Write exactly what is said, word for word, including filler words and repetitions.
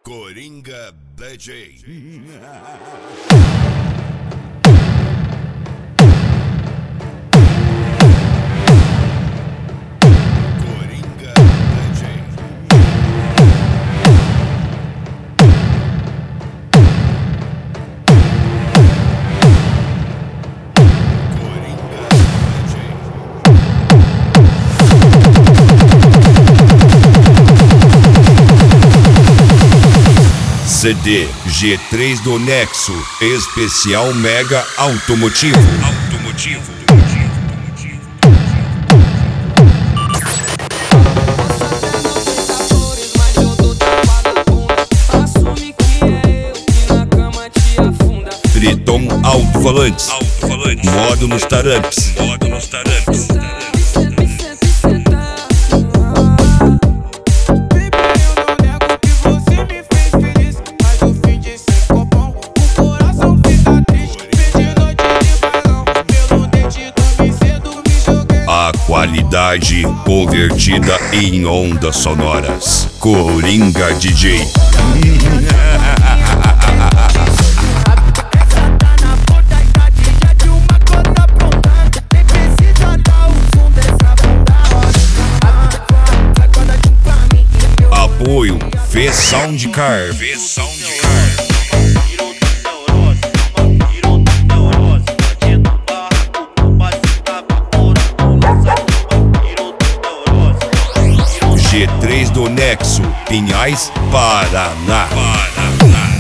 Coringa D J. C D G três do Nexo, especial Mega Automotivo. Automotivo. Triton Alto-Falantes. Alto-Falantes. Modo nos tarantes. Modo nos tarantes. A qualidade convertida em ondas sonoras. Coringa D J. Apoio Fê Soundcar. Fê Soundcar. G três do Nexo, Pinhais, Paraná. Paraná.